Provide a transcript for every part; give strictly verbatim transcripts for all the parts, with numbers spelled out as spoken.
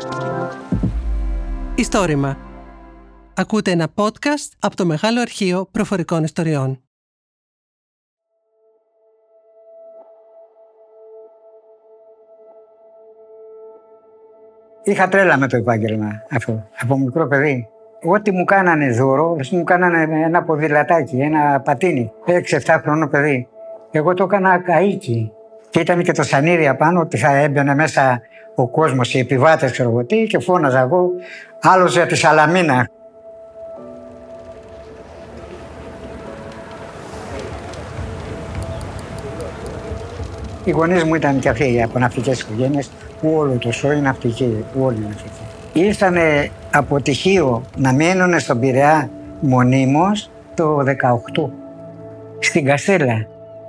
Ιστόρημα. Ακούτε ένα podcast από το Μεγάλο Αρχείο Προφορικών Ιστοριών. Είχα τρέλα με το επάγγελμα αυτό, από μικρό παιδί. Ό,τι μου κάνανε δώρο, μου κάνανε ένα ποδηλατάκι, ένα πατίνι, έξι εφτά χρονών παιδί. Εγώ το έκανα καΐκι. Και ήταν και το σανίδι απάνω, ότι θα έμπαινε μέσα ο κόσμος, οι επιβάτες, ξέρω εγώ τι, και φώναζα εγώ, άλλος για τη Σαλαμίνα. Οι γονείς μου ήταν και αυτοί από ναυτικές οικογένειες, όλο το σώμα είναι ναυτική, όλοι είναι ναυτικοί. Ήρθανε από τυχείο να μείνουν στον Πειραιά μονίμως το δεκαοκτώ, στην Καστέλα.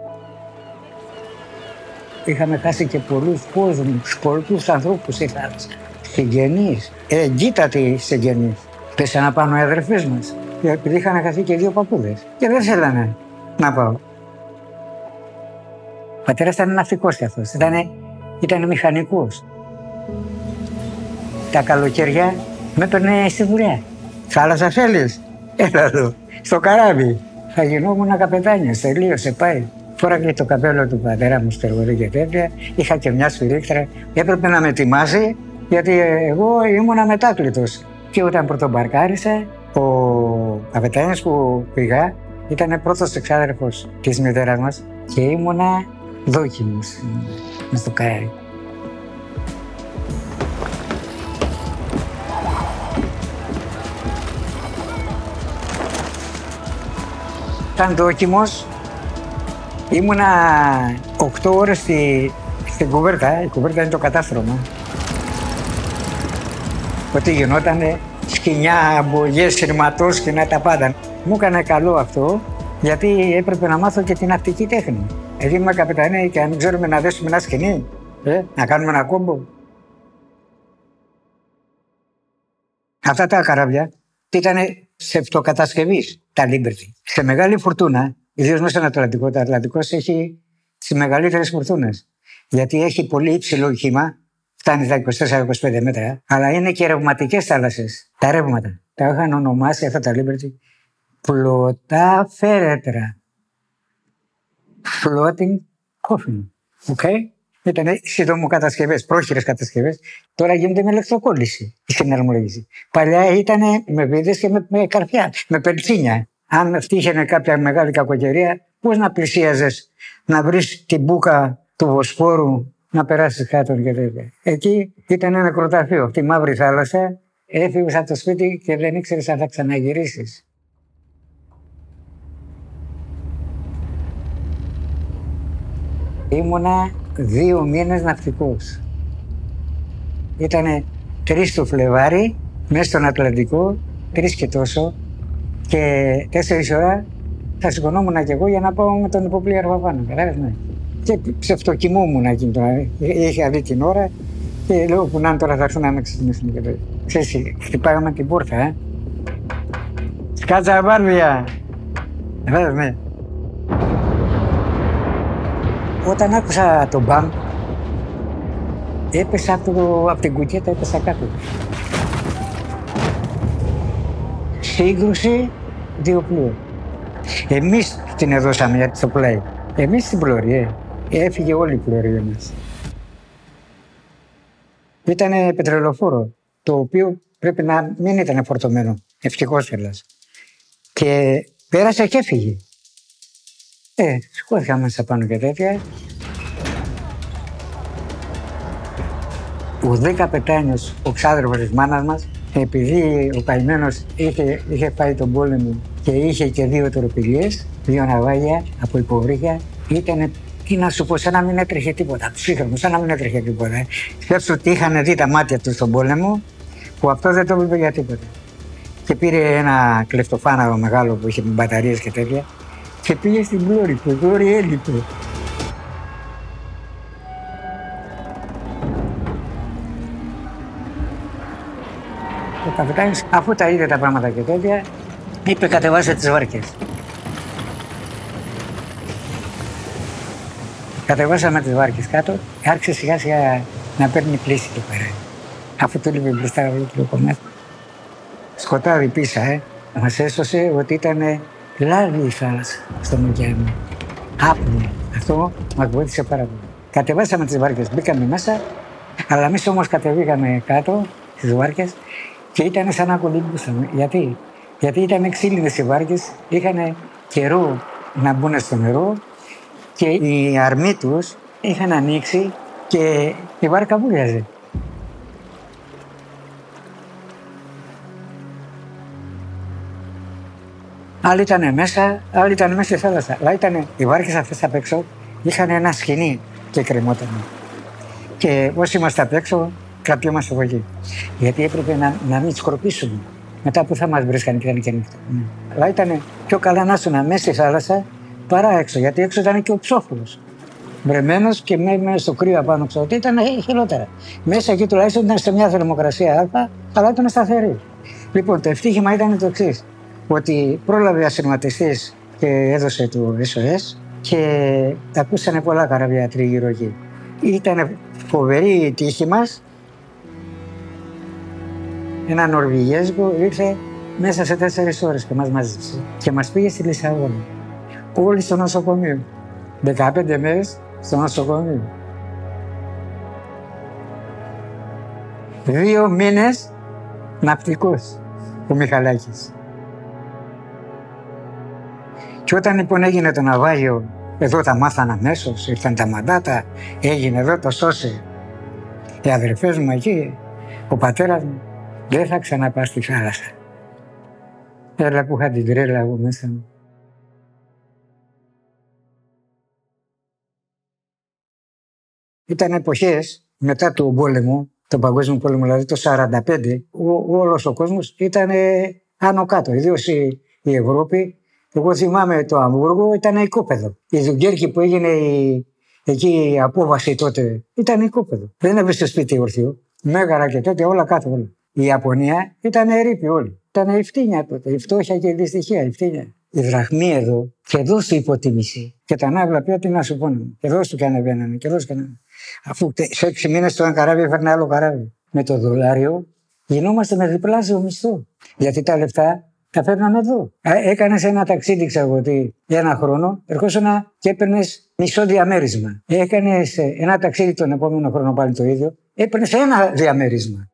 Είχαμε χάσει και πολλούς κόσμους, πολλούς ανθρώπους στη θάλασσα. Συγγενείς, εγκύτατοι συγγενείς. Πέσανε πάνω οι αδερφές μας, επειδή είχαν χαθεί και δύο παππούδες. Και δεν θέλανε να πάω. Ο πατέρας ήταν ναυτικός κι αυτός, ήτανε, ήτανε μηχανικός. Τα καλοκαίρια με έπαιρνε στη δουλειά. Θάλασσα θέλεις, έλα εδώ, στο καράβι. Θα γινόμουν καπετάνιος, τελείωσε, πάει. Φόραγε το καπέλο του πατέρα μου στο εργοδί και τέτοια. Είχα και μια σφυρίχτρα. Έπρεπε να με ετοιμάσει, γιατί εγώ ήμουνα μετάκλητος. Και όταν πρωτομπαρκάρισα, ο καπετάνιος που πήγα ήταν πρώτος εξάδερφος της μητέρας μας και ήμουνα δόκιμος μες στο καράβι. Ήταν δόκιμος. Ήμουνα οκτώ ώρες στη, στην κουβέρτα. Η κουβέρτα είναι το κατάστρωμα. Ό,τι γινότανε, σκοινιά, μπογιές, σειρματόσκηνα, τα πάντα. Μου έκανε καλό αυτό, γιατί έπρεπε να μάθω και την ναυτική τέχνη. Δηλαδή είμαι καπετανή και αν μην ξέρουμε να δέσουμε ένα σκηνή, ε, να κάνουμε ένα κόμπο. Αυτά τα καράβια ήταν σε αυτοκατασκευής, τα Liberty. Σε μεγάλη φουρτούνα, ιδίως μέσα στον Ατλαντικό, το Ατλαντικός έχει τις μεγαλύτερες φουρτούνες. Γιατί έχει πολύ υψηλό κύμα, φτάνει τα είκοσι τέσσερα είκοσι πέντε μέτρα, αλλά είναι και ρευματικές θάλασσες. Τα ρεύματα. Τα είχαν ονομάσει αυτά τα Liberty πλωτά φέρετρα. Floating coffin. Okay. Ήταν συντομοκατασκευές, πρόχειρες κατασκευές. Τώρα γίνεται με ηλεκτροκόλληση η συναρμολόγηση. Παλιά ήταν με βίδες και με, με καρφιά, με πελτσίνια. Αν τύχαινε κάποια μεγάλη κακοκαιρία, πώς να πλησίαζες να βρεις την μπούκα του Βοσπόρου να περάσεις κάτω και τέτοια. Εκεί ήταν ένα νεκροταφείο. Τη Μαύρη Θάλασσα, έφυγες από το σπίτι και δεν ήξερες αν θα ξαναγυρίσεις. Ήμουνα δύο μήνες ναυτικός. Ήτανε τρεις το Φλεβάρι, μέσα στον Ατλαντικό, τρεις και τόσο. Και τέσσερις ώρα θα σηκωνόμουν κι εγώ για να πάω με τον υποπλήρω πάνω. Κατάλαβες, ναι. Και ψευτοκοιμούμουν εκείνη τώρα. Είχα δει την ώρα και λέω που να είναι τώρα θα έρθουν να με ξυπνήσουν. Ξέρεις, χτυπάγαμε την πόρτα, ε. Σκάτσα βάρδια. Κατάλαβες, ναι. Όταν άκουσα τον μπαμ, έπεσα από, το, από την κουκέτα, έπεσα κάτω. Σύγκρουση δύο πλοίων. Εμείς την έδωσαμε στο πλάι. Εμείς την πλώρη, ε. Έφυγε όλη η πλώρη μας. Ήτανε πετρελοφόρο, το οποίο πρέπει να μην ήταν φορτωμένο. Ευτυχώς κιόλας. Και πέρασε και έφυγε. Ε, σηκώθηκα μέσα πάνω και τέτοια. Ο δε καπετάνιος, ο ξάδερφος της μάνας μας, επειδή ο καημένος είχε, είχε πάει τον πόλεμο και είχε και δύο τορπιλιές, δύο ναυάγια από υποβρύχια, ήτανε, τι να σου πω, σαν να μην έτρεχε τίποτα. Ψύχρονο, σαν να μην έτρεχε τίποτα. Σκέψου ότι είχαν δει τα μάτια του στον πόλεμο, που αυτό δεν το είπε για τίποτα. Και πήρε ένα κλεφτοφάναγο μεγάλο που είχε με μπαταρίες και τέτοια και πήγε στην πλώρη του. Η πλώρη έλειπε. Ο καπετάνιος, αφού τα είδε τα πράγματα και τέτοια, είπε κατεβάσε τις βάρκες. Κατεβάσαμε τις βάρκες κάτω και άρχισε σιγά σιγά να παίρνει πλήση το πέρα. αφού του λείπει μπροστά το κομμάτι. Σκοτάδι πίσα, ε. Μας έσωσε ότι ήταν λάδι η θάλασσα στον ωκεανό. Άπνοια. Αυτό μας βοήθησε πάρα πολύ. Κατεβάσαμε τις βάρκες, μπήκαμε μέσα, αλλά εμείς όμως κατεβήκαμε κάτω στις βάρκες και ήταν σαν να κολυμπούσαμε. Γιατί? Γιατί ήταν ξύλινες οι βάρκες, είχαν καιρό να μπουν στο νερό και οι αρμοί τους είχαν ανοίξει και η βάρκα βούλιαζε. Άλλοι ήταν μέσα, άλλοι ήταν μέσα στη θάλασσα. Αλλά ήταν οι βάρκες αυτές απ' έξω, είχαν ένα σκηνή και κρεμόταν. Και όσοι είμαστε απ' έξω, κρατιόμαστε από εκεί. Γιατί έπρεπε να, να μην σκορπίσουμε. Μετά που θα μας βρίσκανε και ήταν και νύχτα. Mm. Αλλά ήταν πιο καλά να ήσουν μέσα στη θάλασσα παρά έξω. Γιατί έξω ήταν και ο ψόφουλος. Βρεμένος και μέσα στο κρύο απάνω ξέρω ότι ήταν χειρότερα. Μέσα εκεί τουλάχιστον ήταν σε μια θερμοκρασία α, αλλά ήταν σταθερή. Λοιπόν, το ευτύχημα ήταν το εξής. Ότι πρόλαβε ασυρματιστής και έδωσε το ες ο ες και ακούσανε πολλά καράβια τριγύρω εκεί. Ήταν φοβερή η τύχη μας. Ένα Νορβηγέζικο ήρθε μέσα σε τέσσερις ώρες και μας μάζεψε και μας πήγε στη Λισαβόνα. Όλοι στο νοσοκομείο. δεκαπέντε μέρες στο νοσοκομείο. Δύο μήνες ναυτικός ο Μιχαλάκης. Και όταν λοιπόν έγινε το ναυάγιο, εδώ τα μάθανα αμέσως, ήρθαν τα μαντάτα, έγινε εδώ, το σώσε. Οι αδερφές μου εκεί, ο πατέρας μου, δεν θα ξαναπά στη θάλασσα. Έλα που είχα την τρέλα εγώ μέσα μου. Ήταν εποχές μετά το πόλεμο, τον παγκόσμιο πόλεμο, δηλαδή το σαράντα πέντε, ο, όλος ο κόσμος ήταν άνω κάτω, ιδίως η, η Ευρώπη. Εγώ θυμάμαι το Αμβούργο ήταν οικόπεδο. Η Δουγκέρκη που έγινε η, εκεί η απόβαση τότε ήταν οικόπεδο. Δεν έβρισε στο σπίτι ορθίο. Μέγαρα και τότε όλα κάτω όλα. Η Ιαπωνία ήταν ερήπη όλη. Ήταν η φτύνια τότε. Η φτώχεια και η δυστυχία. Η φτύνια. Η δραχμή εδώ και εδώ σου υποτίμηση. Και τα ναύλα πια τι να σου πούνε. Και εδώ σου και ανεβαίνανε. Και εδώ σου και ανεβαίνανε. Αφού σε έξι μήνες το ένα καράβι έφερνε άλλο καράβι. Με το δολάριο γινόμαστε με διπλάσιο μισθό. Γιατί τα λεφτά τα φέρναμε εδώ. Έκανε ένα ταξίδι, ξέρω ότι ένα χρόνο, ερχόσουν και έπαιρνε μισό διαμέρισμα. Έκανε ένα ταξίδι τον επόμενο χρόνο πάλι το ίδιο, έπαιρνε ένα διαμέρισμα.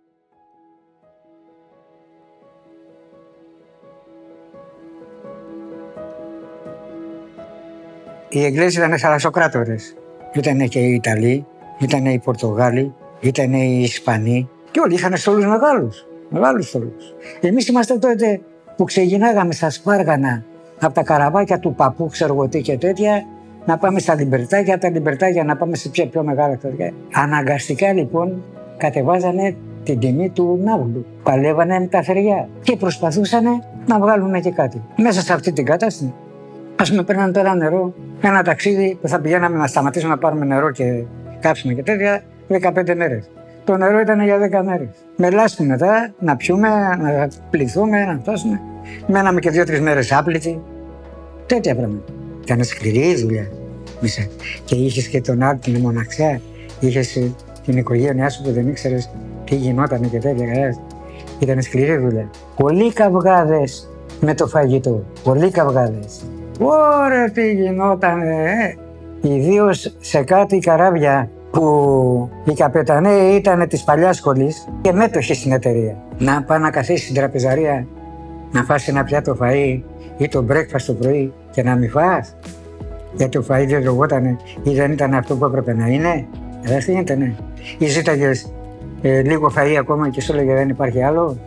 Οι Εγγλέζοι ήταν θαλασσοκράτορες. Ήταν και οι Ιταλοί, ήταν οι Πορτογάλοι, ήταν οι Ισπανοί και όλοι είχαν στόλους μεγάλους. Μεγάλους στόλους. Εμείς είμαστε τότε που ξεκινάγαμε στα Σπάργανα από τα καραβάκια του παππού, ξέρω εγώ τι και τέτοια, να πάμε στα Λιμπερτάκια, από τα Λιμπερτάκια να πάμε σε πιο, πιο μεγάλα χωριά. Αναγκαστικά λοιπόν κατεβάζανε την τιμή του ναύλου. Παλεύανε με τα θεριά και προσπαθούσαν να βγάλουν και κάτι. Μέσα σε αυτή την κατάσταση, ας πούμε, παίρνανε τώρα νερό, ένα ταξίδι που θα πηγαίναμε να σταματήσουμε να πάρουμε νερό και κάψουμε και τέτοια, δεκαπέντε μέρες. Το νερό ήταν για δέκα μέρες. Με λάσπη μετά να πιούμε, να πληθούμε, να φτάσουμε. Μέναμε και δύο-τρεις μέρες άπλητοι. Τέτοια πράγματα. Ήταν σκληρή η δουλειά. Μισά. Και είχες και τον άλλο την μοναξιά. Είχες την οικογένειά σου που δεν ήξερες τι γινόταν και τέτοια. Ήταν σκληρή δουλειά. Πολλοί καυγάδες με το φαγητό. Πολλοί καυγάδες. Ωραία, τι γινότανε, ε. Ιδίως σε κάτι καράβια που οι καπεταναίοι ήταν της παλιάς σχολής και μέτοχοι στην εταιρεία. Να πάει να καθίσει στην τραπεζαρία, να φας ένα πιάτο φαΐ ή το breakfast το πρωί και να μην φας. Γιατί το φαΐ δεν λογότανε ή δεν ήταν αυτό που έπρεπε να είναι. Δεν γίνεται, ναι. Ή ζήταγες ε, λίγο φαΐ ακόμα και σου έλεγε δεν υπάρχει άλλο.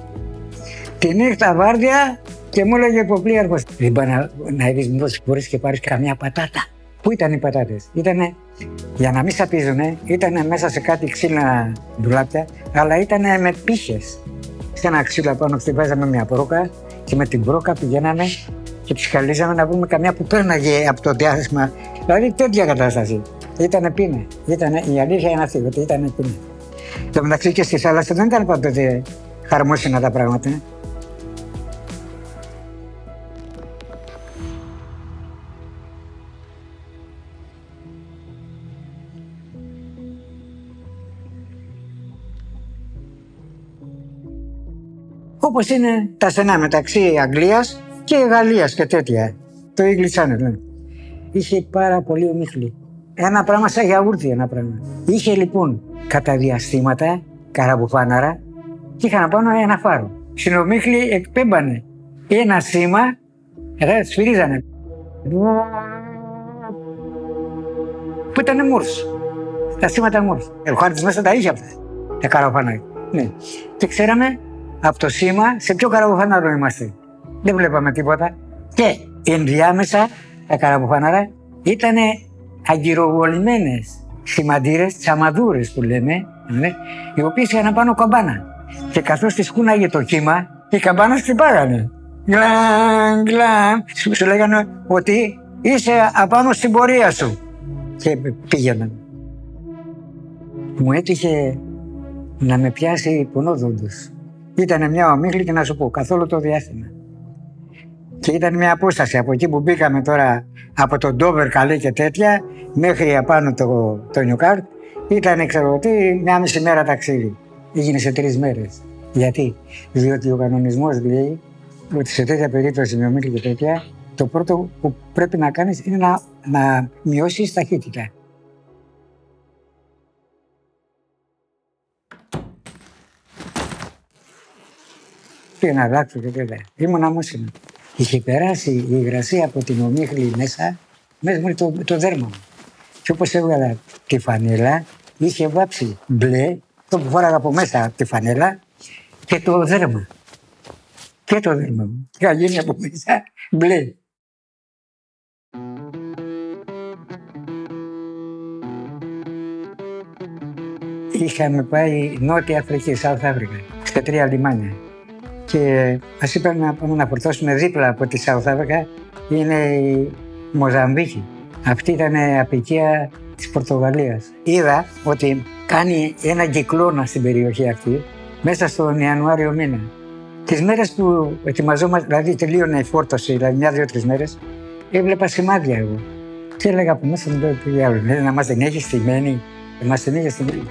Τη νύχτα βάρδια και μου έλεγε ο πλοίαρχος. Δεν πάει να, να δεις μήπως μπορείς και πάρεις καμιά πατάτα. Πού ήταν οι πατάτες? Ήτανε, για να μην σαπίζουνε, ήταν μέσα σε κάτι ξύλα ντουλάπια, αλλά ήταν με πύχες. Σε ένα ξύλο πάνω χτυπάζαμε μια πρόκα και με την πρόκα πηγαίναμε και τις χαλίζαμε να πούμε καμιά που πέρναγε από το διάστημα. Δηλαδή τέτοια κατάσταση. Ήτανε πείνα. Ήτανε, η αλήθεια είναι αυτή, ότι ήτανε πείνα. Το μεταξύ και στη θάλασσα δεν ήταν πάντοτε χαρμόσυνα τα πράγματα. Όπως είναι τα στενά μεταξύ Αγγλίας και Γαλλίας και τέτοια. Το English Channel, ναι. Είχε πάρα πολύ ομίχλη. Ένα πράγμα σαν γιαούρτι, ένα πράγμα. Είχε λοιπόν κατά διαστήματα καραβοφάναρα και είχαν πάνω ένα φάρο. Στην ομίχλη εκπέμπανε ένα σήμα, ε, σφυρίζανε. Που ήταν Μούρς. Τα σήματα Μούρς. Ο χάρτης μέσα τα είχε αυτά. Τα καραβοφάναρα. Ναι. Και ξέραμε από το σήμα σε ποιο καραβοφάναρο είμαστε. Δεν βλέπαμε τίποτα. Και ενδιάμεσα τα καραβοφάναρα ήταν αγκυροβολημένες σημαντήρες, τσαμαδούρες που λέμε, ναι, οι οποίες είχαν πάνω καμπάνα. Και καθώς τις κούναγε το κύμα, οι καμπάνες χτυπάγανε. Γκλαν, γκλαν. Σου, σου λέγανε ότι είσαι απάνω στην πορεία σου. Και πήγαιναν. Μου έτυχε να με πιάσει πονόδοντος. Ήτανε μια ομίχλη και να σου πω, καθόλου το διάστημα. Και ήταν μια απόσταση από εκεί που μπήκαμε τώρα, από τον Ντόβερ Καλέ και τέτοια, μέχρι απάνω το, το Νιουκάρτ, ήταν, ξέρω τι, μια μισή μέρα ταξίδι. Έγινε σε τρεις μέρες. Γιατί? Διότι ο κανονισμός λέει ότι σε τέτοια περίπτωση με ομίχλη και τέτοια, το πρώτο που πρέπει να κάνεις είναι να, να μειώσεις ταχύτητα. Και να αλλάξω και τέτοια. Ήμουν αμόσιμο. Είχε περάσει η υγρασία από την ομίχλη μέσα, μέσα μου το, το δέρμα μου. Και όπως έβγαλα τη φανέλα, είχε βάψει μπλε, το που φόραγα από μέσα τη φανέλα, και το δέρμα. Και το δέρμα μου. Είχα γίνει από μέσα μπλε. Είχαμε πάει Νότια Αφρική, South Africa, στα τρία λιμάνια. Και μας είπαν να πάμε να φορτώσουμε δίπλα από τη South Africa, είναι η Μοζαμβίκη. Αυτή ήταν η απικία της Πορτογαλίας. Είδα ότι κάνει ένα κυκλώνα στην περιοχή αυτή μέσα στον Ιανουάριο μήνα. Τις μέρες που ετοιμαζόμαστε, δηλαδή τελείωνε η φόρτωση, δηλαδή μια-δύο-τρεις μέρες, έβλεπα σημάδια εγώ. Και έλεγα από μέσα μου, τι διάλογο, δηλαδή να μας την έχει στημένη, να μας την έχει στημένη.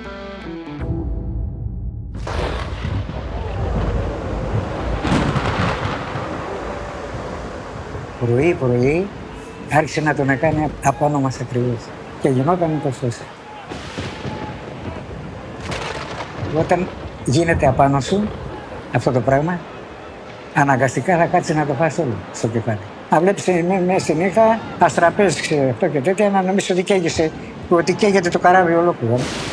Πρωί-πρωί άρχισε να τον κάνει απάνω μας ακριβώς και γινόταν το σώσα. Όταν γίνεται απάνω σου αυτό το πράγμα, αναγκαστικά θα κάτσει να το φας όλο στο κεφάλι. Να βλέπεις μέσα στη νύχτα αστραπές αυτό και τέτοια, να νομίζεις ότι καίγεσαι, ότι καίγεται το καράβι ολόκληρο.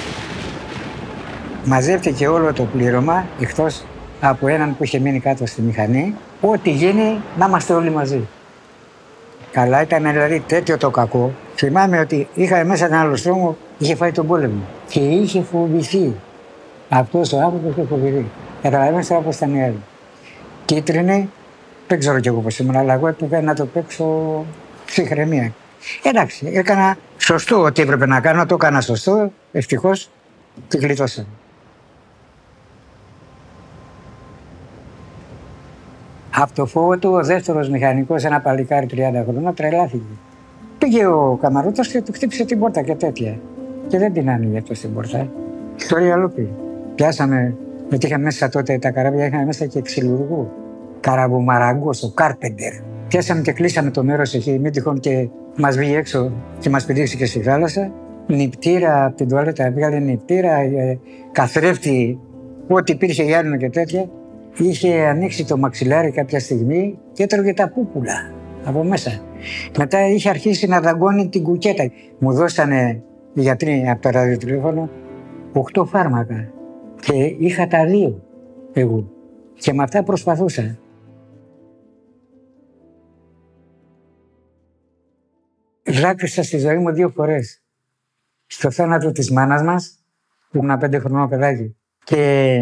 Μαζεύτηκε όλο το πλήρωμα, εκτός από έναν που είχε μείνει κάτω στη μηχανή, ό,τι γίνει να είμαστε όλοι μαζί. Καλά ήταν δηλαδή τέτοιο το κακό. Θυμάμαι ότι είχα μέσα έναν άλλο στρώμο, είχε φάει τον πόλεμο και είχε φοβηθεί. Αυτός ο άνθρωπος είχε φοβηθεί. Καταλαβαίνεις τώρα πώς ήταν οι άλλοι. Κίτρινη, δεν ξέρω κι εγώ πώς ήμουν, αλλά εγώ έπρεπε να το παίξω ψυχραιμία. Εντάξει, έκανα σωστό ό,τι έπρεπε να κάνω, το έκανα σωστό, ευτυχώς τη γλιτώσαμε. Από το φόβο του, ο δεύτερος μηχανικός, ένα παλικάρι τριάντα χρόνων, τρελάθηκε. Πήγε ο καμαρότος και του χτύπησε την πόρτα και τέτοια. Και δεν την άνοιγε αυτό στην πόρτα. Ιστορία αλλού. Πιάσαμε, γιατί είχαμε μέσα τότε τα καράβια, είχαμε μέσα και ξυλουργού. Καραβομαραγκός, ο Κάρπεντερ. Πιάσαμε και κλείσαμε το μέρος εκεί, μην τυχόν και μας βγει έξω και μας πηδήξει και στη θάλασσα. Νυπτήρα από την τουαλέτα, βγάλε νυπτήρα, καθρέφτη, ό,τι υπήρχε γυάλινο και τέτοια. Είχε ανοίξει το μαξιλάρι κάποια στιγμή και έτρωγε τα πούπουλα από μέσα. Μετά είχε αρχίσει να δαγκώνει την κουκέτα. Μου δώσανε οι γιατροί από το ραδιοτηλέφωνο οκτώ φάρμακα και είχα τα δύο εγώ και με αυτά προσπαθούσα. Δάκρυσα στη ζωή μου δύο φορές. Στο θάνατο της μάνας μας, που ήμουν πέντε χρονών παιδάκι, και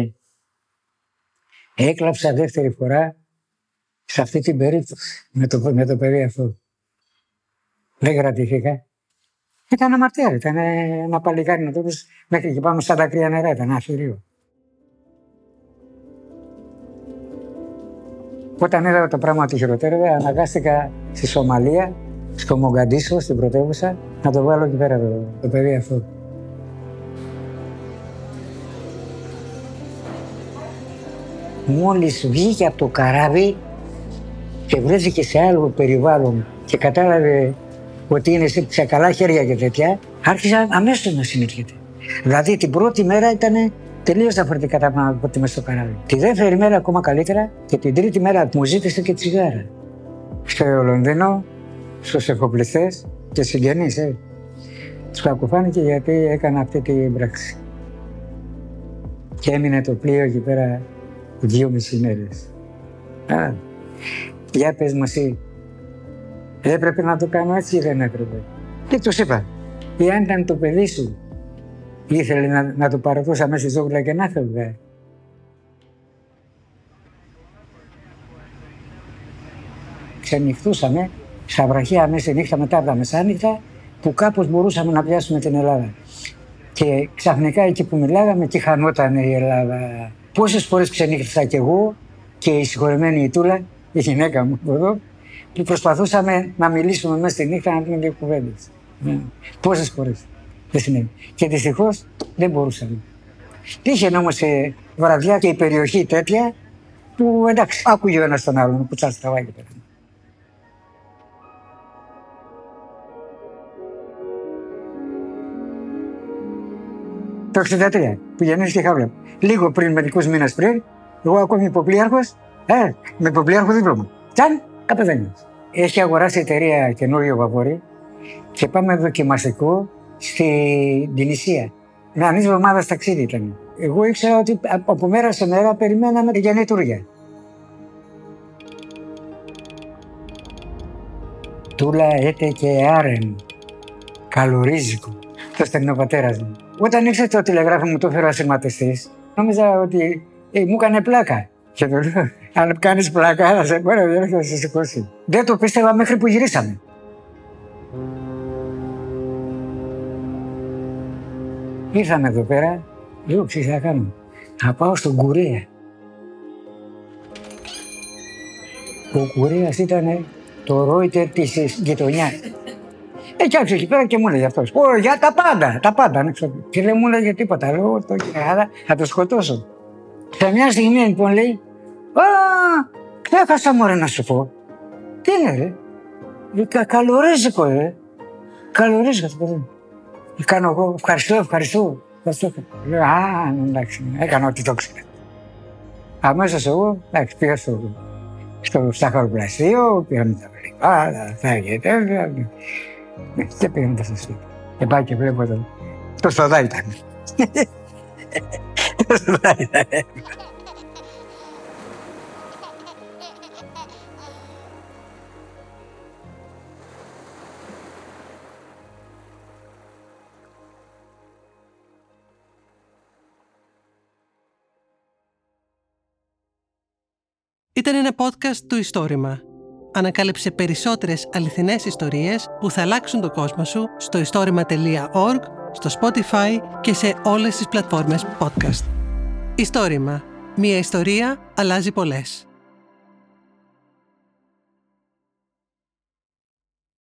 έκλαψα δεύτερη φορά σε αυτή την περίπτωση με το, με το παιδί αυτό. Δεν κρατήθηκα. Ήταν αμαρτία, ήταν ένα παλικάρι να το πεις, μέχρι και πάνω στα δακρύα νερά, ήταν αφηρίο. Όταν είδα το πράγμα ότι χειροτέρευε, αναγκάστηκα στη Σομαλία, στο Μογκαντίσο, στην πρωτεύουσα, να το βάλω εκεί πέρα το, το παιδί αυτό. Μόλις βγήκε από το καράβι και βρέθηκε σε άλλο περιβάλλον και κατάλαβε ότι είναι σε καλά χέρια και τέτοια, άρχισε αμέσως να συνεχίζεται. Δηλαδή την πρώτη μέρα ήταν τελείως διαφορετικά τα πράγματα από ότι μες στο καράβι. Τη δεύτερη μέρα ακόμα καλύτερα και την τρίτη μέρα μου ζήτησε και τσιγάρα. Στο Λονδίνο, στους εφοπλιστές και συγγενείς, ε. Τους κακοφάνηκε γιατί έκανα αυτή την πράξη. Και έμεινε το πλοίο εκεί πέρα δύο μισή μέρες. Α, για πες μου εσύ, έπρεπε να το κάνω έτσι ή δεν έπρεπε? Και τους είπα, εάν ήταν το παιδί σου, ήθελε να, να το παραδώσει μέσα στη ζόγκουλα και να φεύγε. Ξενυχτούσαμε στα βραχία μέσα νύχτα μετά από τα μεσάνυχτα που κάπως μπορούσαμε να πιάσουμε την Ελλάδα. Και ξαφνικά εκεί που μιλάγαμε, εκεί χανόταν η Ελλάδα. Πόσες φορές ξενύχτησα κι εγώ και η συγχωρεμένη η Τούλα, η γυναίκα μου εδώ, που προσπαθούσαμε να μιλήσουμε μέσα στη νύχτα να πούμε δύο κουβέντες. Mm. Πόσες φορές. Δεν συνέβη. Και δυστυχώς δεν μπορούσαμε. Τύχαινε όμως σε βραδιά και η περιοχή τέτοια που εντάξει, άκουγε ο ένας τον άλλον που τσάς τραβάει και πέρα. Το εξήντα τρία που γεννήθηκε η Χάβλα. Λίγο πριν, μερικούς μήνες πριν, εγώ ακόμη υποπλήρχος, ε, με υποπλήρχο δίπλωμα. Τσάν, καπετάνιος. Έχει αγοράσει η εταιρεία καινούριο βαπόρι και πάμε δοκιμαστικό στην Τινησία. Με ανής εβδομάδας ταξίδι ήταν. Εγώ ήξερα ότι από μέρα σε μέρα περιμέναμε για γεννητούρια. Τούλα έτε και άρεν, καλορίζικο. Το στέλνει ο πατέρας μου. Όταν ήξερε το τηλεγράφο μου το έφερε ο ασυρματιστής, νόμιζα ότι ε, μου έκανε πλάκα. Και του λέω, αν κάνεις πλάκα, θα σε πάρει, θα σε σηκώσει. Δεν το πίστευα μέχρι που γυρίσαμε. Ήρθαμε εδώ πέρα, λέω, ξέρεις τι θα κάνω. Θα πάω στον Κουρέα. Ο Κουρέας ήταν το Ρόιτερ της γειτονιάς. Ε, κι άκουσε εκεί πέρα και μου έλεγε αυτός. Ω, για τα πάντα, τα πάντα. Ναι, και δεν μου έλεγε τίποτα. Λέω, το άρα, θα το σκοτώσω. Σε μια στιγμή λοιπόν λέει, α, ξέχασα μωρέ να σου πω. Τι είναι ρε, κα, καλορίζικο ρε. Καλορίζικο το παιδί. Κάνω εγώ, ευχαριστώ, ευχαριστώ. ευχαριστώ. Λέω, α, εντάξει, έκανα ό,τι το ξέρω. Αμέσως εγώ, εντάξει, πήγα στο, στο στάχαροπλαστείο, πήγαμε τα βρήκα, τα έγεται. Ναι, και πήγαμε στο σπίτι. Και πάω και βλέπω το... Το στοδά ήταν. Το στοδά ήταν. Ήταν ένα podcast του Ιστόρημα. Ανακάλυψε περισσότερες αληθινές ιστορίες που θα αλλάξουν τον κόσμο σου στο ιστόρημα τελεία org, στο Spotify και σε όλες τις πλατφόρμες podcast. Ιστόρημα. Μία ιστορία αλλάζει πολλές.